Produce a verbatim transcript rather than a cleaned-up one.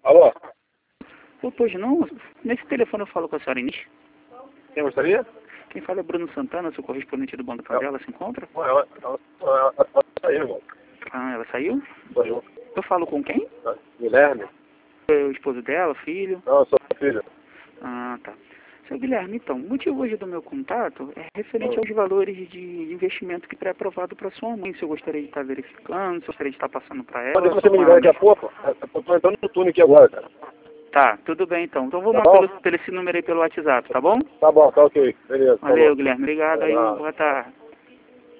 Alô? Pô, pois não, nesse telefone eu falo com a senhora Inês. Quem gostaria? Quem fala é Bruno Santana, sou correspondente do Banco Itaú. Ela se encontra? Ué, ela, ela, ela, ela saiu, irmão. Ah, ela saiu? Saiu. Eu falo com quem? Guilherme? É o esposo dela, filho? Não, eu sou filho. Ah, tá. Seu Guilherme, então, o motivo hoje do meu contato é referente aos valores de investimento que foi aprovado para sua mãe. Se eu gostaria de estar verificando, se eu gostaria de estar passando para ela. Pode você me ligar daqui a pouco? Eu tô entrando no túnel aqui agora, cara. Tá, tudo bem então. Então vou Tá mandar bom? pelo, pelo esse número aí pelo WhatsApp, tá bom? Tá bom, tá ok. Beleza. Valeu, Falou. Guilherme. Obrigado aí, Tá. boa tarde.